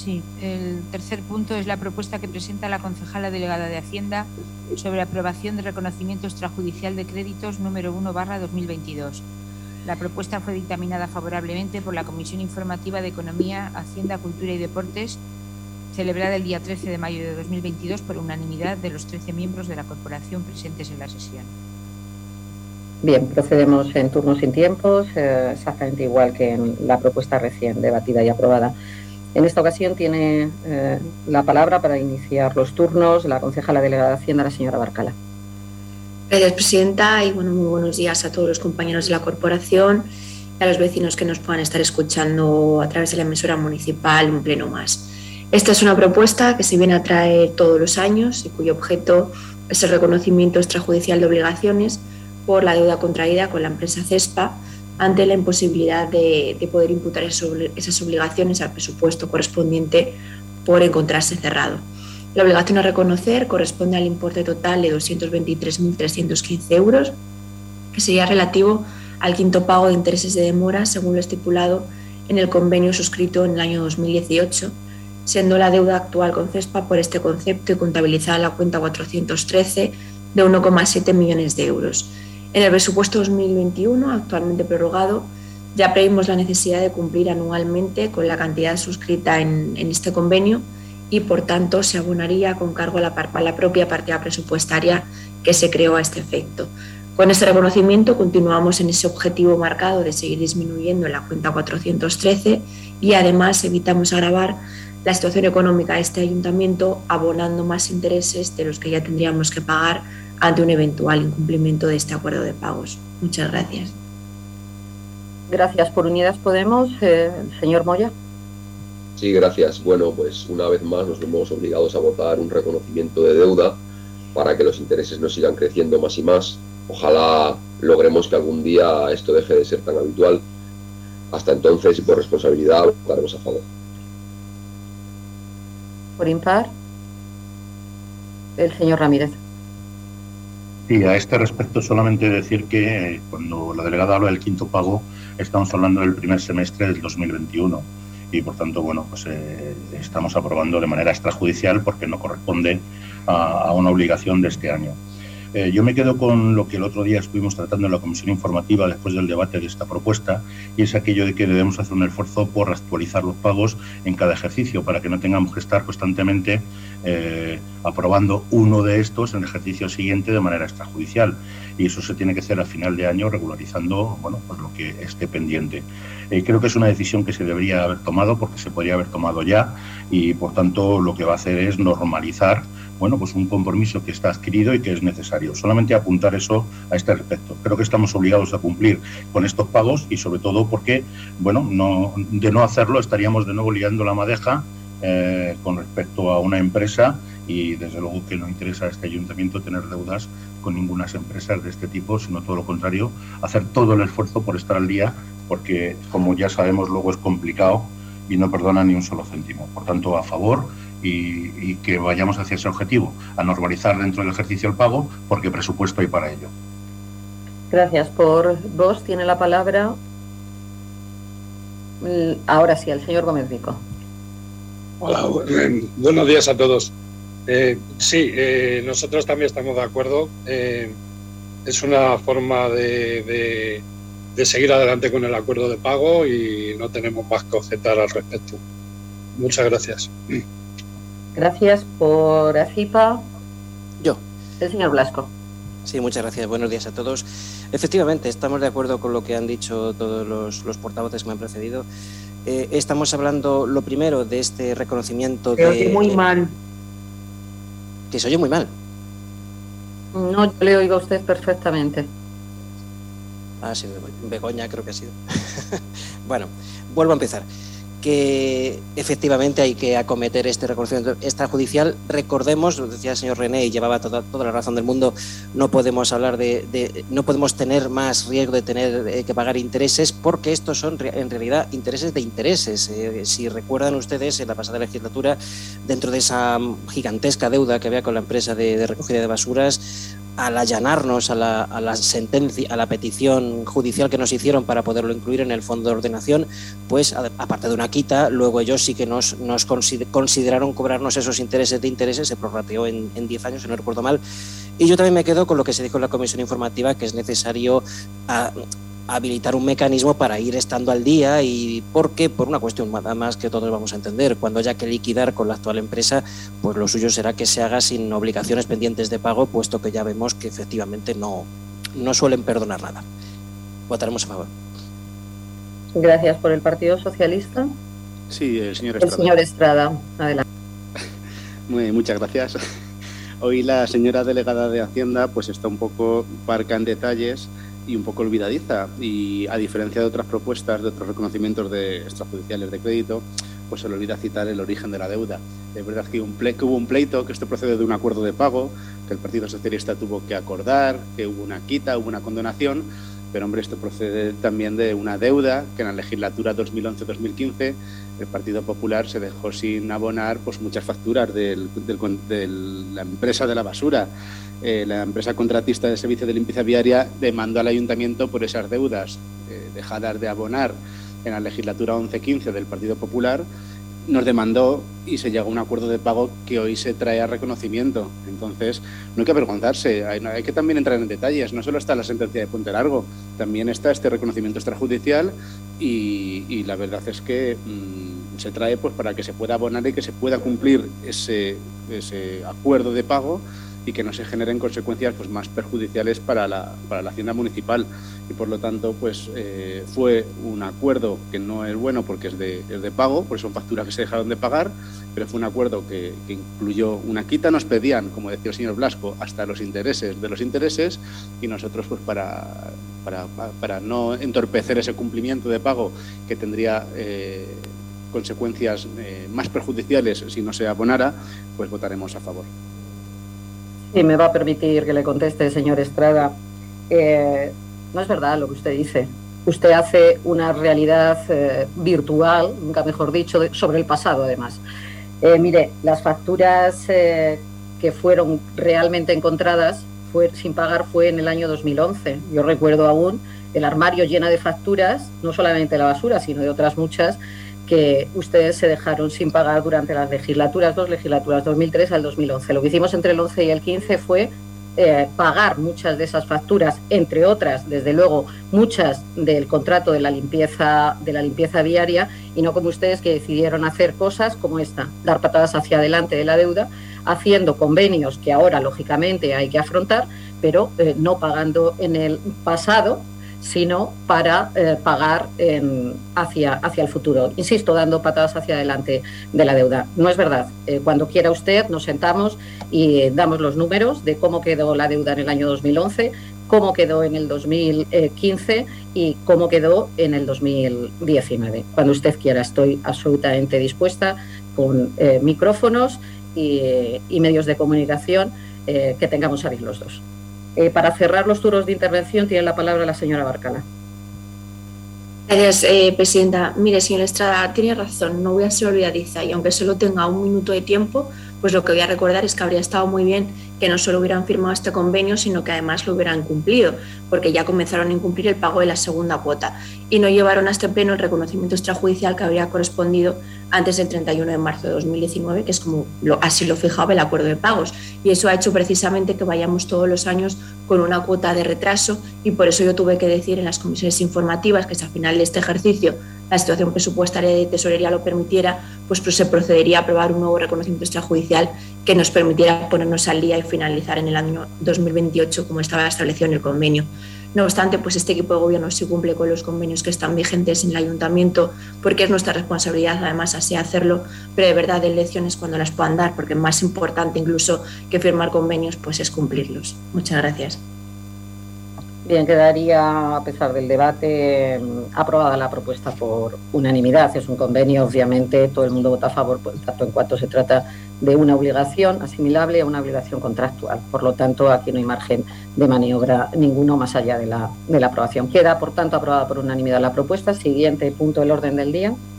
Sí, el tercer punto es la propuesta que presenta la concejala delegada de Hacienda sobre aprobación de reconocimiento extrajudicial de créditos número 1/2022. La propuesta fue dictaminada favorablemente por la Comisión Informativa de Economía, Hacienda, Cultura y Deportes, celebrada el día 13 de mayo de 2022 por unanimidad de los 13 miembros de la corporación presentes en la sesión. Bien, procedemos en turno sin tiempos, exactamente igual que en la propuesta recién debatida y aprobada. En esta ocasión tiene la palabra para iniciar los turnos la concejala delegada de Hacienda, la señora Barcala. Gracias, presidenta, y muy buenos días a todos los compañeros de la corporación y a los vecinos que nos puedan estar escuchando a través de la emisora municipal un pleno más. Esta es una propuesta que se viene a traer todos los años y cuyo objeto es el reconocimiento extrajudicial de obligaciones por la deuda contraída con la empresa CESPA ante la imposibilidad de poder imputar esas obligaciones al presupuesto correspondiente por encontrarse cerrado. La obligación a reconocer corresponde al importe total de 223.315 euros, que sería relativo al quinto pago de intereses de demora según lo estipulado en el convenio suscrito en el año 2018, siendo la deuda actual con CESPA por este concepto y contabilizada en la cuenta 413 de 1,7 millones de euros. En el presupuesto 2021, actualmente prorrogado, ya previmos la necesidad de cumplir anualmente con la cantidad suscrita en este convenio y, por tanto, se abonaría con cargo a la propia partida presupuestaria que se creó a este efecto. Con este reconocimiento continuamos en ese objetivo marcado de seguir disminuyendo en la cuenta 413 y, además, evitamos agravar la situación económica de este ayuntamiento abonando más intereses de los que ya tendríamos que pagar ante un eventual incumplimiento de este acuerdo de pagos. Muchas gracias. Gracias. Por Unidas Podemos, señor Moya. Sí, gracias. Bueno, pues una vez más nos vemos obligados a votar un reconocimiento de deuda para que los intereses no sigan creciendo más y más. Ojalá logremos que algún día esto deje de ser tan habitual. Hasta entonces, y por responsabilidad, votaremos a favor. Por impar, el señor Ramírez. Sí, a este respecto solamente decir que cuando la delegada habla del quinto pago, estamos hablando del primer semestre del 2021 y por tanto, bueno, pues estamos aprobando de manera extrajudicial porque no corresponde a una obligación de este año. Yo me quedo con lo que el otro día estuvimos tratando en la comisión informativa después del debate de esta propuesta, y es aquello de que debemos hacer un esfuerzo por actualizar los pagos en cada ejercicio para que no tengamos que estar constantemente aprobando uno de estos en el ejercicio siguiente de manera extrajudicial, y eso se tiene que hacer a final de año regularizando, bueno, pues lo que esté pendiente. Creo que es una decisión que se debería haber tomado porque se podría haber tomado ya, y por tanto lo que va a hacer es normalizar, bueno, pues un compromiso que está adquirido y que es necesario. Solamente apuntar eso a este respecto. Creo que estamos obligados a cumplir con estos pagos y sobre todo porque, bueno, de no hacerlo estaríamos de nuevo liando la madeja con respecto a una empresa, y desde luego que no interesa a este ayuntamiento tener deudas con ninguna empresa de este tipo, sino todo lo contrario, hacer todo el esfuerzo por estar al día, porque como ya sabemos luego es complicado y no perdona ni un solo céntimo. Por tanto, a favor y que vayamos hacia ese objetivo, a normalizar dentro del ejercicio el pago, porque presupuesto hay para ello. Gracias. Por vos tiene la palabra ahora sí el señor Gómez Rico. Hola, buenos días a todos. Sí, nosotros también estamos de acuerdo. Es una forma de seguir adelante con el acuerdo de pago y no tenemos más que objetar al respecto. Muchas gracias. Gracias. Por ACIPA. Yo. El señor Blasco. Sí, muchas gracias. Buenos días a todos. Efectivamente, estamos de acuerdo con lo que han dicho todos los portavoces que me han precedido. Estamos hablando, lo primero, de este reconocimiento Se oye muy mal. Que se oye muy mal. No, yo le oigo a usted perfectamente. Ah, sí, Begoña creo que ha sido. Bueno, vuelvo a empezar. Que efectivamente hay que acometer este reconocimiento extrajudicial. Recordemos, lo decía el señor René y llevaba toda la razón del mundo, no podemos hablar no podemos tener más riesgo de tener que pagar intereses, porque estos son en realidad intereses de intereses. Si recuerdan ustedes, en la pasada legislatura, dentro de esa gigantesca deuda que había con la empresa de recogida de basuras, al allanarnos a la sentencia, a la petición judicial que nos hicieron para poderlo incluir en el fondo de ordenación, pues aparte de una quita, luego ellos sí que nos consideraron cobrarnos esos intereses de intereses, se prorrateó en 10 años, si no recuerdo mal. Y yo también me quedo con lo que se dijo en la comisión informativa, que es necesario habilitar un mecanismo para ir estando al día, y porque por una cuestión más que todos vamos a entender, cuando haya que liquidar con la actual empresa, pues lo suyo será que se haga sin obligaciones pendientes de pago, puesto que ya vemos que efectivamente no suelen perdonar nada. Votaremos a favor. Gracias. ¿Por el Partido Socialista? Sí, el señor Estrada. El señor Estrada, adelante. Muchas gracias. Hoy la señora delegada de Hacienda pues está un poco parca en detalles y un poco olvidadiza, y a diferencia de otras propuestas, de otros reconocimientos de extrajudiciales de crédito, pues se le olvida citar el origen de la deuda. Es verdad que hubo un pleito, que esto procede de un acuerdo de pago, que el Partido Socialista tuvo que acordar, que hubo una quita, hubo una condonación, pero hombre, esto procede también de una deuda que en la legislatura 2011-2015 el Partido Popular se dejó sin abonar pues muchas facturas de la empresa de la basura. La empresa contratista de servicio de limpieza viaria demandó al ayuntamiento por esas deudas dejadas de abonar en la legislatura 11-15 del Partido Popular. Nos demandó y se llegó a un acuerdo de pago que hoy se trae a reconocimiento. Entonces, no hay que avergonzarse, hay que también entrar en detalles. No solo está la sentencia de Puente Largo, también está este reconocimiento extrajudicial, y la verdad es que se trae pues para que se pueda abonar y que se pueda cumplir ese acuerdo de pago, y que no se generen consecuencias pues más perjudiciales para la Hacienda municipal. Y por lo tanto pues fue un acuerdo que no es bueno porque es de pago, porque son facturas que se dejaron de pagar, pero fue un acuerdo que incluyó una quita. Nos pedían, como decía el señor Blasco, hasta los intereses de los intereses, y nosotros pues para no entorpecer ese cumplimiento de pago que tendría consecuencias más perjudiciales si no se abonara, pues votaremos a favor. Sí, me va a permitir que le conteste, señor Estrada. No es verdad lo que usted dice. Usted hace una realidad virtual, nunca mejor dicho, sobre el pasado, además. Mire, las facturas que fueron realmente encontradas sin pagar fue en el año 2011. Yo recuerdo aún el armario lleno de facturas, no solamente de la basura, sino de otras muchas, que ustedes se dejaron sin pagar durante las legislaturas, 2 legislaturas, 2003 al 2011. Lo que hicimos entre el 11 y el 15 fue pagar muchas de esas facturas, entre otras, desde luego, muchas del contrato de la limpieza viaria, y no como ustedes, que decidieron hacer cosas como esta, dar patadas hacia adelante de la deuda, haciendo convenios que ahora, lógicamente, hay que afrontar, pero no pagando en el pasado, sino para pagar hacia el futuro. Insisto, dando patadas hacia adelante de la deuda. No es verdad. Cuando quiera usted, nos sentamos y damos los números de cómo quedó la deuda en el año 2011, cómo quedó en el 2015 y cómo quedó en el 2019. Cuando usted quiera, estoy absolutamente dispuesta, con micrófonos y medios de comunicación que tengamos hábil los dos. Para cerrar los turnos de intervención tiene la palabra la señora Barcala. Gracias, presidenta. Mire, señor Estrada, tiene razón, no voy a ser olvidadiza, y aunque solo tenga 1 minuto de tiempo, pues lo que voy a recordar es que habría estado muy bien que no solo hubieran firmado este convenio, sino que además lo hubieran cumplido, porque ya comenzaron a incumplir el pago de la segunda cuota y no llevaron a este pleno el reconocimiento extrajudicial que habría correspondido antes del 31 de marzo de 2019, que es como así lo fijaba el acuerdo de pagos, y eso ha hecho precisamente que vayamos todos los años con una cuota de retraso, y por eso yo tuve que decir en las comisiones informativas que si al final de este ejercicio la situación presupuestaria de tesorería lo permitiera, pues se procedería a aprobar un nuevo reconocimiento extrajudicial que nos permitiera ponernos al día y finalizar en el año 2028 como estaba establecido en el convenio. No obstante, pues este equipo de gobierno sí cumple con los convenios que están vigentes en el ayuntamiento, porque es nuestra responsabilidad además así hacerlo, pero de verdad de lecciones cuando las puedan dar, porque más importante incluso que firmar convenios pues es cumplirlos. Muchas gracias. Bien, quedaría, a pesar del debate, aprobada la propuesta por unanimidad. Es un convenio, obviamente todo el mundo vota a favor, pues, tanto en cuanto se trata de una obligación asimilable a una obligación contractual. Por lo tanto, aquí no hay margen de maniobra ninguno más allá de la aprobación. Queda, por tanto, aprobada por unanimidad la propuesta. Siguiente punto del orden del día.